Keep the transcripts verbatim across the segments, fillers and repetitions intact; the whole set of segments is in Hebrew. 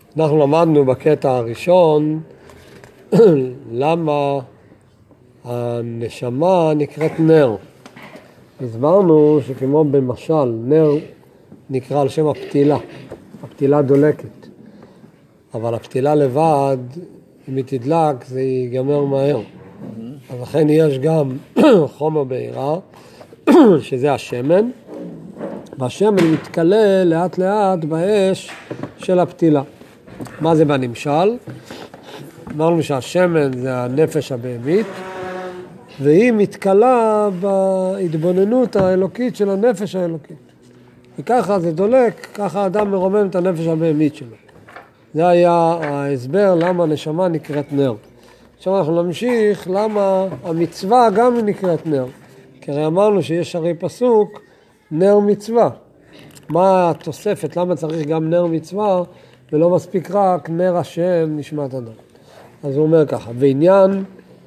אנחנו למדנו בקטע הראשון למה הנשמה נקראת נר. הסברנו שכמו במשל, נר נקרא על שם הפתילה, הפתילה דולקת. אבל הפתילה לבד, אם היא תדלק, זה ייגמר מהר. אז לכן יש גם חומר בעירה, שזה השמן, והשמן מתקלה לאט לאט באש של הפתילה. מה זה בנמשל? אמרנו שהשמן זה הנפש הבהמית, והיא מתקלה בהתבוננות האלוקית של הנפש האלוקית. וככה זה דולק, ככה האדם מרומם את הנפש הבהמית שלו. זה היה ההסבר למה הנשמה נקראת נר. עכשיו אנחנו נמשיך למה המצווה גם נקראת נר. כי הרי אמרנו שיש הרי פסוק נר מצווה. מה התוספת? למה צריך גם נר מצווה ולא מספיק רק נר השם נשמת אדם? אז הוא אומר ככה, בעניין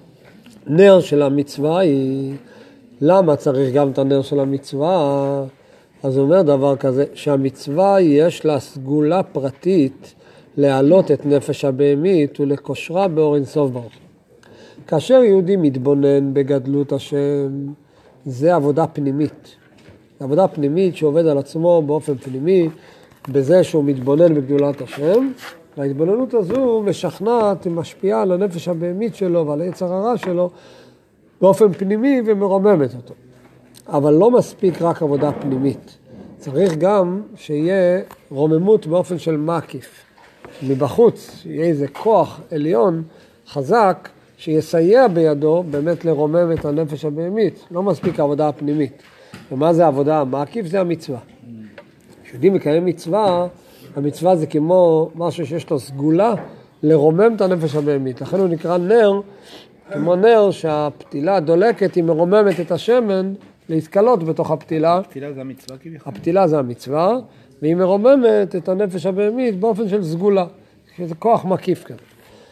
נר של המצווה היא, למה צריך גם את הנר של המצווה? אז הוא אומר דבר כזה, שהמצווה יש לה סגולה פרטית להעלות את נפש הבהמית ולקושרה באור אין סוף ברוך. כאשר יהודי מתבונן בגדלות השם, זה עבודה פנימית. עבודה פנימית שעובד על עצמו באופן פנימי, בזה שהוא מתבונן בגדולת השם, וההתבוננות הזו משכנעת, משפיעה על הנפש הבהמית שלו ועל היצר הרע שלו באופן פנימי ומרוממת אותו. אבל לא מספיק רק עבודה פנימית. צריך גם שיהיה רוממות באופן של מקיף. מבחוץ יהיה איזה כוח עליון חזק שיסייע בידו באמת לרומם את הנפש הבהמית. לא מספיק העבודה הפנימית. ומה זה העבודה המקיף? זה המצווה. כשיודעים מקיים מצווה, המצווה זה כמו משהו שיש לו סגולה לרומם את הנפש הבהמית. לכן הוא נקרא נר, כמו נר שהפתילה דולקת, היא מרוממת את השמן להתקלות בתוך הפתילה. הפתילה זה המצווה כביכול. הפתילה זה המצווה, והיא מרוממת את הנפש הבהמית באופן של סגולה. זה כוח מקיף כזה.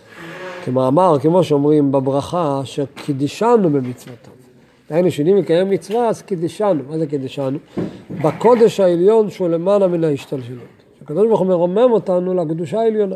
כמאמר, כמו שאומרים בברכה, שקידישנו במצוותיו. היינו שיודעים לקיים מצווה, אז קידישנו. מה זה קידישנו? בקודש העליון שהוא למעלה מן ההשתלשלות. הקדוש ברוך הוא מרומם אותנו לקדושה העליונה.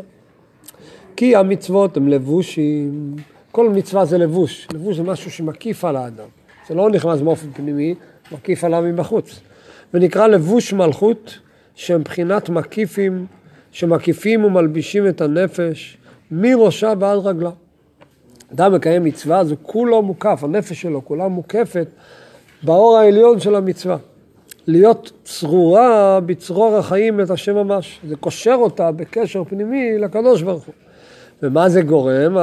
כי המצוות הם לבושים. כל מצווה זה לבוש. לבוש זה משהו שמקיף על האדם. זה לא נכנס באופן פנימי, מקיף עליו מבחוץ. ונקרא לבוש מלכות, שהם בחינת מקיפים, שמקיפים ומלבישים את הנפש, מראשה ועד רגלה. אדם מקיים מצווה, זה כולו מוקף, הנפש שלו כולה מוקפת באור העליון של המצווה. להיות צרורה בצרור החיים את השם ממש. זה קושר אותה בקשר פנימי לקדוש ברוך הוא. ומה זה גורם,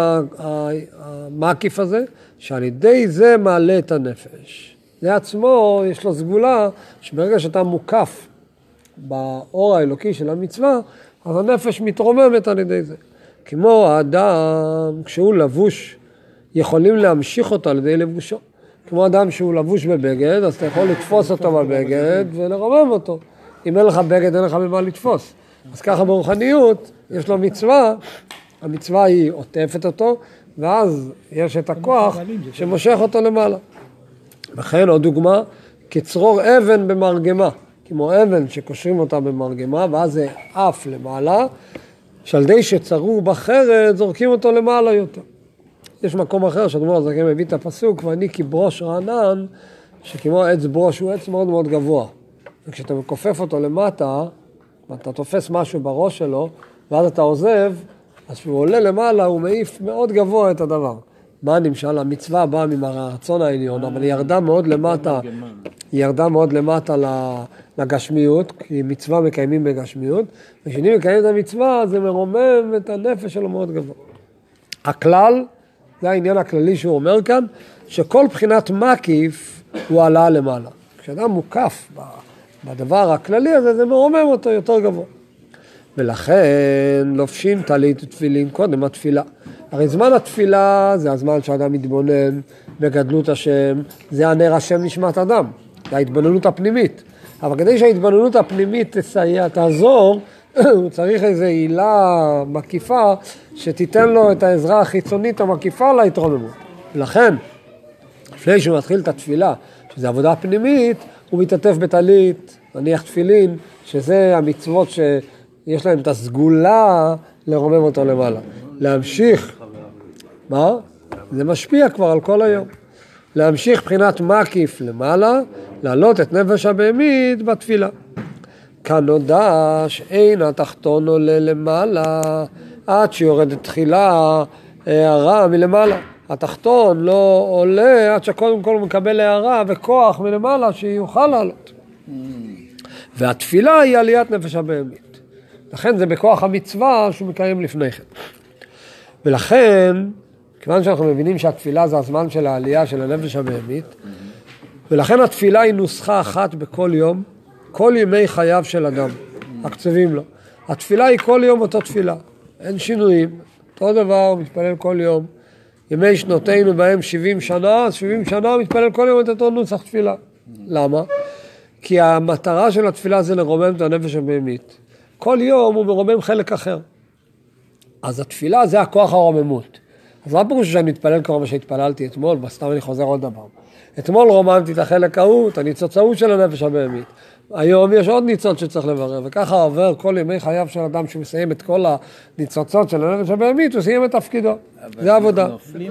המקיף הזה? שעל ידי זה מעלה את הנפש. זה עצמו, יש לו סגולה, שברגע שאתה מוקף באור האלוקי של המצווה, אז הנפש מתרוממת על ידי זה. כמו האדם, כשהוא לבוש, יכולים להמשיך אותו על ידי לבושו. כמו אדם שהוא לבוש בבגד, אז אתה יכול לתפוס אותו בבגד ולרומם אותו. אם אין לך בגד, אין לך במה לתפוס. אז ככה ברוחניות, יש לו מצווה, המצווה היא עוטפת אותו, ואז יש את הכוח שמושך אותו למעלה. לכן עוד דוגמה, כצרור אבן במרגמה, כמו אבן שקושרים אותה במרגמה, ואז זה אף למעלה, שעל די שצרור בחרד, זורקים אותו למעלה יותר. יש מקום אחר שהדמור הזקן מביא את הפסוק, ואני כברוש רענן, שכמו עץ ברוש הוא עץ מאוד מאוד גבוה. וכשאתה מקופף אותו למטה, ואתה תופס משהו בראש שלו, ואז אתה עוזב, אז כשהוא עולה למעלה, הוא מעיף מאוד גבוה את הדבר. מה נמשל? המצווה באה מהרצון העליון, אבל היא ירדה מאוד למטה, היא ירדה מאוד למטה לגשמיות, כי מצווה מקיימים בגשמיות, וכשאני מקיים את המצווה, זה מרומם את הנפש שלו מאוד גבוה. הכלל, זה העניין הכללי שהוא אומר כאן, שכל בחינת מקיף הוא עלה למעלה. כשאדם מוקף בדבר הכללי הזה, זה מרומם אותו יותר גבוה. ולכן לובשים טלית ותפילין קודם התפילה. הרי זמן התפילה זה הזמן שאדם מתבונן בגדלות השם, זה הנר השם נשמת אדם, זה ההתבוננות הפנימית. אבל כדי שההתבוננות הפנימית תסייע, תעזור, הוא צריך איזו עילה מקיפה שתיתן לו את העזרה החיצונית המקיפה להתרוממות. ולכן, לפני שהוא מתחיל את התפילה, שזו עבודה פנימית, הוא מתעטף בטלית, נניח תפילין, שזה המצוות ש... יש להם את הסגולה לרומם אותו למעלה. להמשיך, מה? זה משפיע כבר על כל היום. להמשיך בחינת מקיף למעלה, להעלות את נפש הבהמית בתפילה. כאן נודע שאין התחתון עולה למעלה, עד שיורדת תחילה הערה מלמעלה. התחתון לא עולה עד שקודם כל הוא מקבל הערה וכוח מלמעלה שיוכל לעלות. והתפילה היא עליית נפש הבהמית. לכן זה בכוח המצווה שהוא מקיים לפני כן. ולכן, כיוון שאנחנו מבינים שהתפילה זה הזמן של העלייה של הנפש הבהמית, ולכן התפילה היא נוסחה אחת בכל יום, כל ימי חייו של אדם, הקצבים לו. התפילה היא כל יום אותו תפילה, אין שינויים, אותו דבר מתפלל כל יום. ימי שנותינו בהם שבעים שנה, אז שבעים שנה מתפלל כל יום את אותו נוסח תפילה. למה? כי המטרה של התפילה זה לרומם את הנפש הבהמית. כל יום הוא מרומם חלק אחר. אז התפילה זה הכוח הרוממות. אז מה פירוש שאני מתפלל כמו שהתפללתי אתמול, בסתם אני חוזר עוד דבר. אתמול רוממתי את החלק ההוא, את הניצוץ ההוא של הנפש הבהמית. היום יש עוד ניצוץ שצריך לברר, וככה עובר כל ימי חייו של אדם שמסיים את כל הניצוצות של הנפש הבהמית, הוא סיים את תפקידו. זה עבודה.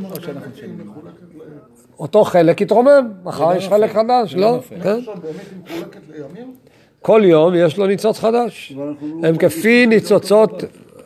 אותו חלק יתרומם, מחר יש חלק חדש, לא? כל יום יש לו ניצוץ חדש. הם כפי ניצוצות...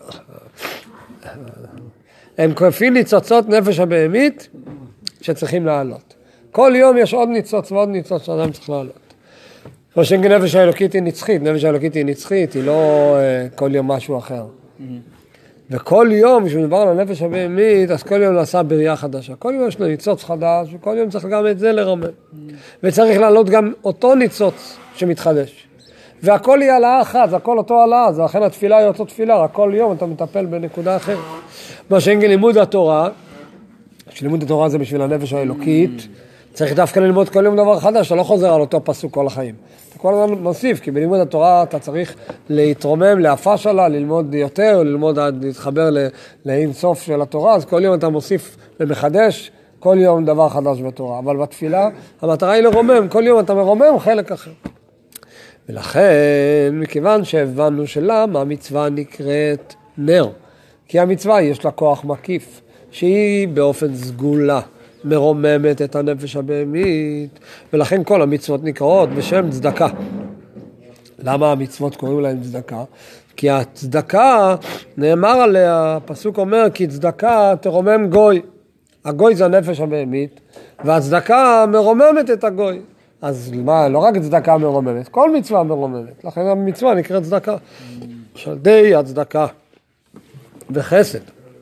הם כפי ניצוצות נפש הבהמית שצריכים לעלות. כל יום יש עוד ניצוץ ועוד ניצוץ שאדם צריך לעלות. כמו שנפש האלוקית היא נצחית, נפש האלוקית היא נצחית, היא לא uh, כל יום משהו אחר. Mm-hmm. וכל יום, כשמדבר על הנפש הבהמית, אז כל יום נעשה בריאה חדשה. כל יום יש לו ניצוץ חדש, וכל יום צריך גם את זה לרמם. Mm-hmm. וצריך לעלות גם אותו ניצוץ שמתחדש. והכל היא העלאה אחת, זה הכל אותו העלאה, זה לכן התפילה היא אותו תפילה, רק כל יום אתה מטפל בנקודה אחרת. מה שאין לימוד התורה, שלימוד התורה זה בשביל הנפש האלוקית, צריך דווקא ללמוד כל יום דבר חדש, אתה לא חוזר על אותו פסוק כל החיים. אתה כל הזמן מוסיף, כי בלימוד התורה אתה צריך להתרומם, להפש עלה, ללמוד יותר, ללמוד, להתחבר לאין סוף של התורה, אז כל יום אתה מוסיף ומחדש, כל יום דבר חדש בתורה. אבל בתפילה, המטרה היא לרומם, כל יום אתה מרומם חלק אחר. ולכן, מכיוון שהבנו שלמה המצווה נקראת נר, כי המצווה יש לה כוח מקיף, שהיא באופן סגולה, מרוממת את הנפש הבהמית, ולכן כל המצוות נקראות בשם צדקה. למה המצוות קוראים להם צדקה? כי הצדקה, נאמר עליה, הפסוק אומר, כי צדקה תרומם גוי. הגוי זה הנפש הבהמית, והצדקה מרוממת את הגוי. אז מה, לא רק צדקה מרוממת, כל מצווה מרוממת. לכן המצווה נקראת צדקה. של די הצדקה וחסד.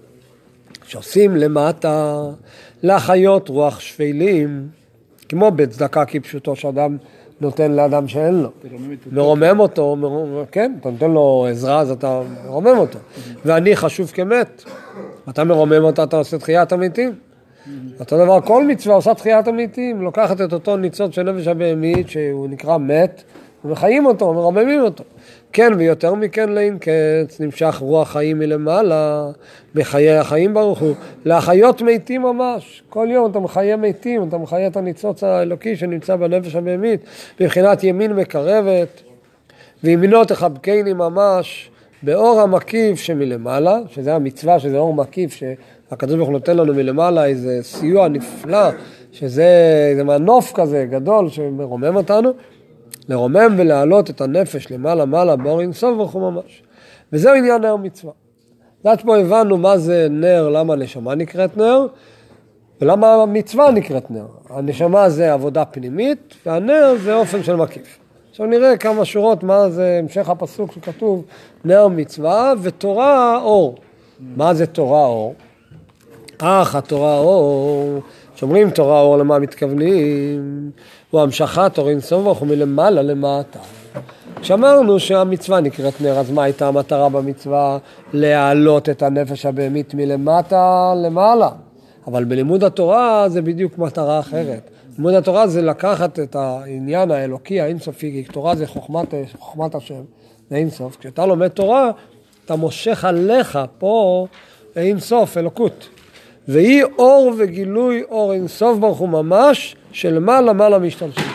שעושים למטה לחיות רוח שפלים, כמו בצדקה כפשוטו שאדם נותן לאדם שאין לו. מרומם אותו, מרומם, כן, אתה נותן לו עזרה, אז אתה מרומם אותו. ואני חשוב כמת. אתה מרומם אותה, אתה עושה תחיית המתים. אותו דבר, כל מצווה עושה תחיית המתים, לוקחת את אותו ניצוץ של נפש הבהמית, שהוא נקרא מת, ומחיים אותו, מרוממים אותו. כן, ויותר מכן לאין קץ, נמשך רוח חיים מלמעלה, בחיי החיים ברוך הוא, להחיות מתים ממש. כל יום אתה מחיה מתים, אתה מחיה את הניצוץ האלוקי שנמצא בנפש הבהמית, בבחינת ימין מקרבת, וימינו תחבקני ממש, באור המקיף שמלמעלה, שזה המצווה, שזה אור מקיף, שהקדוש ברוך הוא נותן לנו מלמעלה, איזה סיוע נפלא, שזה איזה מנוף כזה גדול שמרומם אותנו, לרומם ולהעלות את הנפש למעלה מעלה באור אינסוף ברוך הוא ממש. וזהו עניין נר מצווה. עד פה הבנו מה זה נר, למה הנשמה נקראת נר, ולמה המצווה נקראת נר. הנשמה זה עבודה פנימית, והנר זה אופן של מקיף. עכשיו נראה כמה שורות מה זה המשך הפסוק שכתוב נר מצווה ותורה אור. מה זה תורה אור? אך התורה אור, שאומרים תורה אור למה מתכוונים? הוא המשכת אור אינסוף ברוך הוא מלמעלה למטה. כשאמרנו שהמצווה נקראת נר, אז מה הייתה המטרה במצווה? להעלות את הנפש הבהמית מלמטה למעלה. אבל בלימוד התורה זה בדיוק מטרה אחרת. לימוד התורה זה לקחת את העניין האלוקי האינסופי, כי תורה זה חוכמת, חוכמת השם, זה אינסוף. כשאתה לומד תורה, אתה מושך עליך פה אינסוף, אלוקות. והיא אור וגילוי אור אינסוף ברוך הוא ממש, של מעלה מעלה משתלשלות.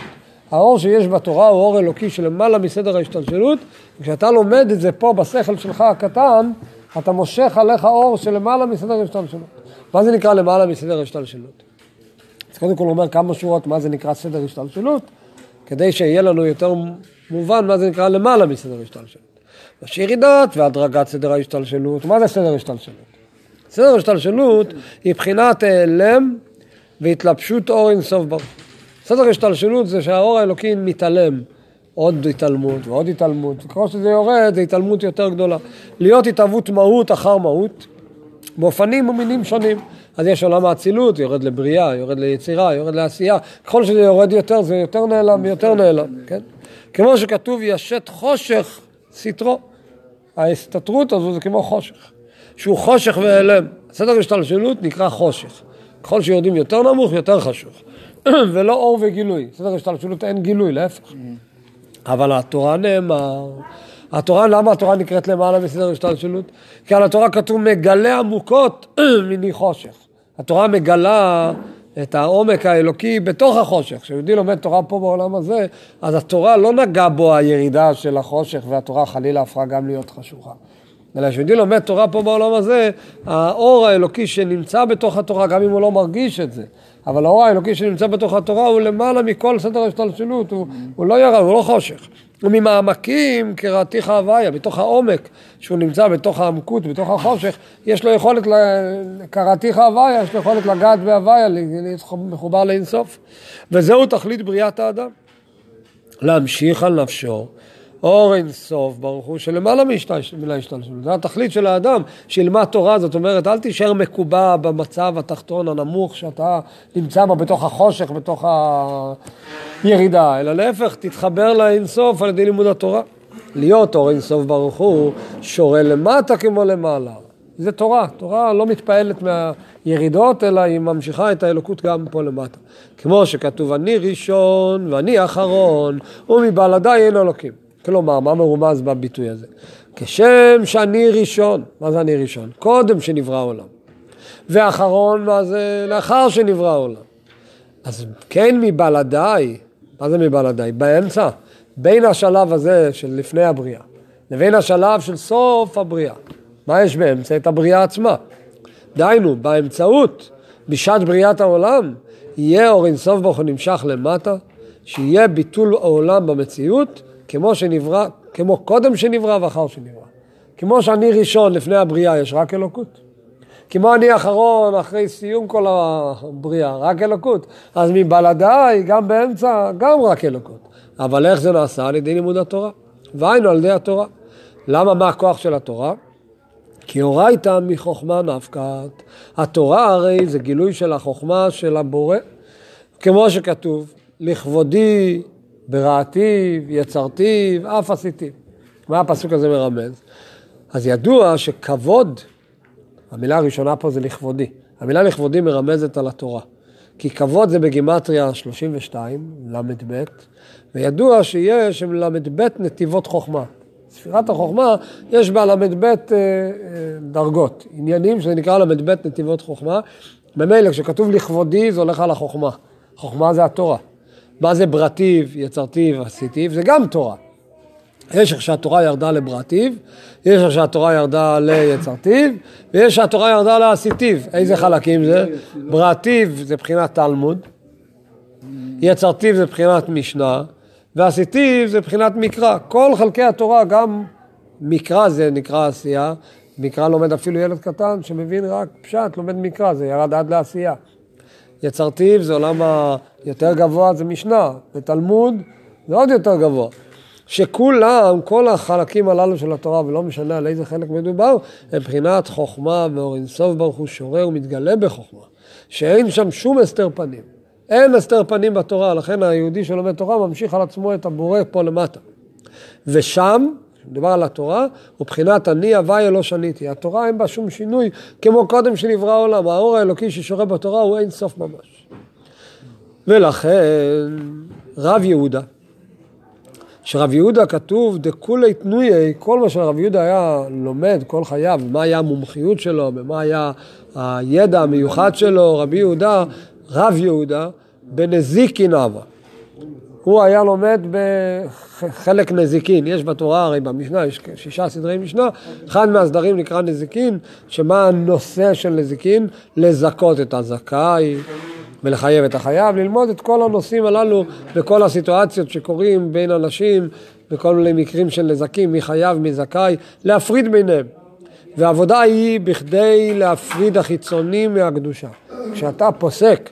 האור שיש בתורה הוא אור אלוקי שלמעלה מסדר ההשתלשלות, וכשאתה לומד את זה פה בשכל שלך הקטן, אתה מושך עליך אור שלמעלה מסדר ההשתלשלות. מה זה נקרא למעלה מסדר ההשתלשלות? אז קודם כל הוא אומר כמה שורות מה זה נקרא סדר השתלשלות, כדי שיהיה לנו יותר מובן מה זה נקרא למעלה מסדר ההשתלשלות. יש ירידות והדרגת סדר ההשתלשלות. מה זה סדר ההשתלשלות? סדר ההשתלשלות היא בחינת העלם והתלבשות אור אין סוף ברוך. סדר ההשתלשלות זה שהאור האלוקי מתעלם, עוד התעלמות ועוד התעלמות, וכמו שזה יורד זה התעלמות יותר גדולה. להיות התאבות מהות אחר מהות, באופנים ומינים שונים. אז יש עולם האצילות, יורד לבריאה, יורד ליצירה, יורד לעשייה. ככל שזה יורד יותר, זה יותר נעלם ויותר נעלם, כן? כמו שכתוב, ישת חושך סתרו. ההסתתרות הזו זה כמו חושך, שהוא חושך והעלם. סדר השתלשלות נקרא חושך. ככל שיורדים יותר נמוך, יותר חשוך. ולא אור וגילוי. סדר השתלשלות אין גילוי, להפך. אבל התורה נאמר, התורה, למה התורה נקראת למעלה בסדר השתלשלות? כי על התורה כתוב מגלה עמוקות מני חושך. התורה מגלה את העומק האלוקי בתוך החושך. כשיהודי לומד תורה פה בעולם הזה, אז התורה לא נגע בו הירידה של החושך, והתורה חלילה הפכה גם להיות חשוכה. אלא כשיהודי לומד תורה פה בעולם הזה, האור האלוקי שנמצא בתוך התורה, גם אם הוא לא מרגיש את זה, אבל האור האלוקי שנמצא בתוך התורה הוא למעלה מכל סדר השתלשלות, הוא, הוא לא ירד, הוא לא חושך. וממעמקים קראתיך הוויה, בתוך העומק שהוא נמצא בתוך העמקות, בתוך החושך, יש לו יכולת, קראתיך הוויה, יש לו יכולת לגעת בהוויה, להיות מחובר לאינסוף. וזהו תכלית בריאת האדם. להמשיך על נפשו, אור אינסוף ברוך הוא, שלמעלה מהשתלשלות. זה התכלית של האדם, שילמד תורה, זאת אומרת, אל תישאר מקובע במצב התחתון הנמוך, שאתה נמצא בה בתוך החושך, בתוך הירידה, אלא להפך, תתחבר לאינסוף על ידי לימוד התורה. להיות אור אינסוף ברוך הוא, שורה למטה כמו למעלה. זה תורה, תורה לא מתפעלת מהירידות, אלא היא ממשיכה את האלוקות גם פה למטה. כמו שכתוב, אני ראשון ואני אחרון, ומבלעדיי אין אלוקים. כלומר, מה מרומז בביטוי הזה? כשם שאני ראשון, מה זה אני ראשון? קודם שנברא העולם. ואחרון, מה זה לאחר שנברא העולם. אז כן מבלעדיי, מה זה מבלעדיי? באמצע, בין השלב הזה של לפני הבריאה, לבין השלב של סוף הבריאה. מה יש באמצע? את הבריאה עצמה. דיינו, באמצעות, בשעת בריאת העולם, יהיה אור אינסוף ברוך הוא נמשך למטה, שיהיה ביטול העולם במציאות, כמו שנברא, כמו קודם שנברא ואחר שנברא. כמו שאני ראשון לפני הבריאה יש רק אלוקות. כמו אני אחרון אחרי סיום כל הבריאה, רק אלוקות. אז מבלעדיי גם באמצע גם רק אלוקות. אבל איך זה נעשה? על ידי לימוד התורה. והיינו על ידי התורה. למה? מה הכוח של התורה? כי אורייתא מחוכמה נפקת. התורה הרי זה גילוי של החוכמה של הבורא. כמו שכתוב, לכבודי בראתי, יצרתי, אף עשיתי. מה הפסוק הזה מרמז? אז ידוע שכבוד, המילה הראשונה פה זה לכבודי. המילה לכבודי מרמזת על התורה. כי כבוד זה בגימטריה שלושים ושתיים, למד ב', וידוע שיש למד ב' נתיבות חוכמה. ספירת החוכמה יש בה למד ב' דרגות, עניינים שזה נקרא למד ב' נתיבות חוכמה. במילא כשכתוב לכבודי זה הולך על החוכמה. חוכמה זה התורה. מה זה ברטיב, יצרתיו, עשיתיו? זה גם תורה. יש איך שהתורה ירדה לברטיב, יש איך שהתורה ירדה ליצרתיו, ויש שהתורה ירדה לעשיתיו. איזה חלקים זה? ברטיב זה בחינת תלמוד, יצרתיו זה בחינת משנה, ועשיתיו זה בחינת מקרא. כל חלקי התורה, גם מקרא זה נקרא עשייה, מקרא לומד אפילו ילד קטן שמבין רק פשט, לומד מקרא, זה ירד עד לעשייה. יצרתיו זה עולם היותר גבוה, זה משנה, ותלמוד זה עוד יותר גבוה. שכולם, כל החלקים הללו של התורה, ולא משנה על איזה חלק מדובר, הם בחינת חוכמה ואור אינסוף ברוך הוא שורה ומתגלה בחוכמה. שאין שם שום הסתר פנים. אין הסתר פנים בתורה, לכן היהודי שלומד תורה ממשיך על עצמו את הבורא פה למטה. ושם, מדובר על התורה, ובחינת אני הוויה לא שניתי. התורה אין בה שום שינוי, כמו קודם שנברא העולם. האור האלוקי ששורה בתורה הוא אין סוף ממש. ולכן, רב יהודה, שרב יהודה כתוב, דכולי תנויי, כל מה שרב יהודה היה לומד כל חייו, מה היה המומחיות שלו, ומה היה הידע המיוחד שלו, רבי יהודה, רב יהודה, בנזיקין אבה. הוא היה לומד בחלק נזיקין, יש בתורה, הרי במשנה, יש שישה סדרי משנה, אחד מהסדרים נקרא נזיקין, שמה הנושא של נזיקין? לזכות את הזכאי ולחייב את החייב, ללמוד את כל הנושאים הללו בכל הסיטואציות שקורים בין אנשים, בכל מיני מקרים של נזקים, מי חייב, מי זכאי, להפריד ביניהם. והעבודה היא בכדי להפריד החיצוני מהקדושה. כשאתה פוסק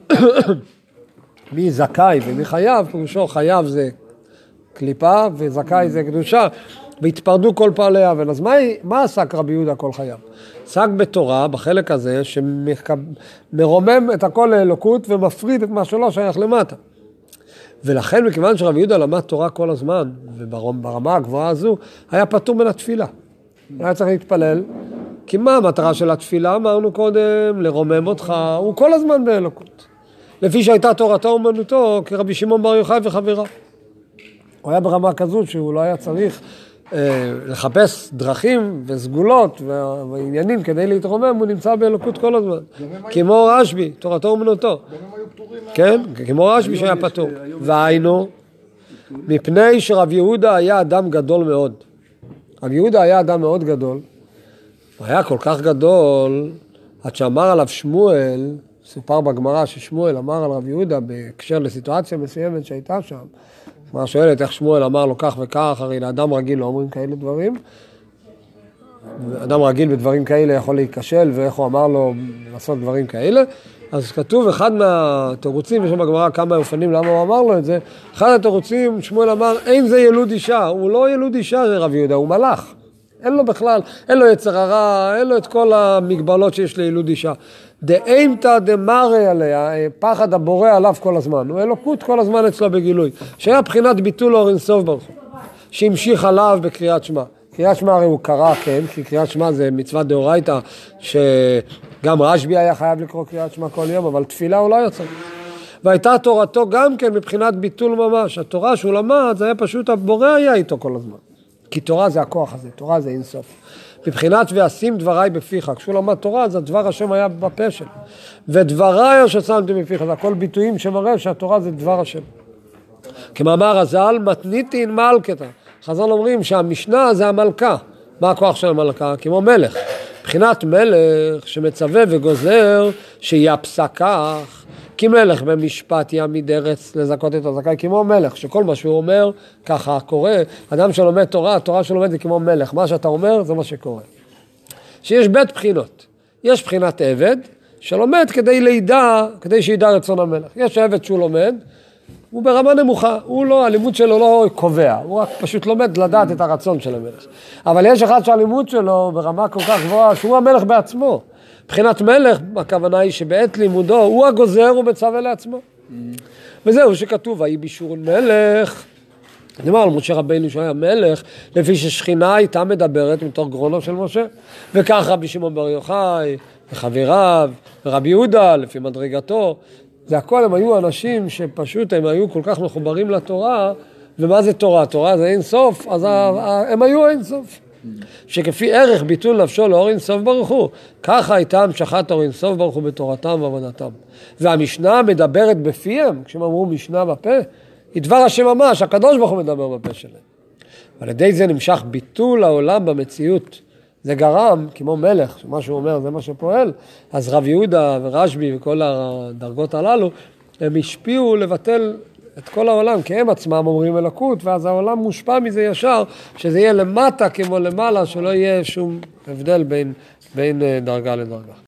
מי זכאי ומי חייב, פירושו חייב זה קליפה וזכאי זה קדושה, והתפרדו כל פעלי האבן. אז מה, מה עסק רבי יהודה כל חייו? עסק בתורה בחלק הזה שמרומם את הכל לאלוקות ומפריד את מה שלא שייך למטה. ולכן מכיוון שרבי יהודה למד תורה כל הזמן, וברמה הגבוהה הזו, היה פטור מן התפילה. היה צריך להתפלל, כי מה המטרה של התפילה? אמרנו קודם, לרומם אותך, הוא כל הזמן באלוקות. לפי שהייתה תורתו אומנותו, כרבי שמעון בר יוחאי וחבריו. הוא היה ברמה כזאת שהוא לא היה צריך אה, לחפש דרכים וסגולות ועניינים כדי להתרומם, הוא נמצא באלוקות כל הזמן. כמו רשב"י, תורתו אומנותו. כן, כמו רשב"י שהיה פטור. והיינו, מפני שרב יהודה היה אדם גדול מאוד. רב יהודה היה אדם מאוד גדול. הוא היה כל כך גדול, עד שאמר עליו שמואל, סופר בגמרא ששמואל אמר על רב יהודה בהקשר לסיטואציה מסוימת שהייתה שם. מה שואלת איך שמואל אמר לו כך וכך, הרי לאדם רגיל לא אומרים כאלה דברים. אדם רגיל בדברים כאלה יכול להיכשל, ואיך הוא אמר לו לעשות דברים כאלה. אז כתוב אחד מהתירוצים, יש שם בגמרא כמה אופנים למה הוא אמר לו את זה. אחד התירוצים, שמואל אמר, אין זה ילוד אישה, הוא לא ילוד אישה רב יהודה, הוא מלאך. אין לו בכלל, אין לו יצר הרע, אין לו את כל המגבלות שיש לילוד אישה. דאימתא דמרי עליה, פחד הבורא עליו כל הזמן. הוא אלוקות כל הזמן אצלו בגילוי. שהיה בחינת ביטול אור אינסוף ברוך הוא. שהמשיך עליו בקריאת שמע. קריאת שמע הרי הוא קרא, כן, כי קריאת שמע זה מצוות דאורייתא, שגם רשב"י היה חייב לקרוא קריאת שמע כל יום, אבל תפילה הוא לא יוצא. והייתה תורתו גם כן מבחינת ביטול ממש. התורה שהוא למד, זה היה פשוט, הבורא היה איתו כל הזמן. כי תורה זה הכוח הזה, תורה זה אינסוף. מבחינת ועשים דבריי בפיך, כשהוא למד תורה, אז הדבר השם היה בפה שלו. ודבריי אשר שמתי בפיך, זה הכל ביטויים שמראה שהתורה זה דבר השם. כמאמר הז"ל, מתניתין מלכתא. חז"ל אומרים שהמשנה זה המלכה. מה הכוח של המלכה? כמו מלך. מבחינת מלך שמצווה וגוזר שיהיה פסקך, כי מלך במשפט יעמיד ארץ לזכות את הזכאי, כמו מלך, שכל מה שהוא אומר ככה קורה. אדם שלומד תורה, התורה שלומד זה כמו מלך, מה שאתה אומר זה מה שקורה. שיש בית בחינות, יש בחינת עבד שלומד כדי לידע, כדי שידע רצון המלך. יש עבד שהוא לומד, הוא ברמה נמוכה, הוא לא, הלימוד שלו לא קובע, הוא רק פשוט לומד לדעת את הרצון של המלך. אבל יש אחד שהלימוד שלו ברמה כל כך גבוהה, שהוא המלך בעצמו. מבחינת מלך, הכוונה היא שבעת לימודו, הוא הגוזר, הוא מצווה לעצמו. Mm-hmm. וזהו שכתוב, ויהי בישורון מלך. נאמר על משה רבינו שהיה מלך, לפי ששכינה הייתה מדברת מתוך גרונו של משה. וכך רבי שמעון בר יוחאי, וחבריו, ורבי יהודה, לפי מדרגתו. זה הכל, הם היו אנשים שפשוט הם היו כל כך מחוברים לתורה, ומה זה תורה? תורה זה אין סוף, אז הם היו אין סוף. שכפי ערך ביטול נפשו לאור אינסוף ברוך הוא, ככה הייתה המשכת אור אינסוף ברוך הוא בתורתם ועבודתם. והמשנה מדברת בפיהם, כשהם אמרו משנה בפה, היא דבר השם ממש, הקדוש ברוך הוא מדבר בפה שלהם. ועל ידי זה נמשך ביטול העולם במציאות. זה גרם, כמו מלך, שמה שהוא אומר זה מה שפועל, אז רב יהודה ורשב"י וכל הדרגות הללו, הם השפיעו לבטל את כל העולם, כי הם עצמם אומרים אלוקות, ואז העולם מושפע מזה ישר, שזה יהיה למטה כמו למעלה, שלא יהיה שום הבדל בין, בין דרגה לדרגה.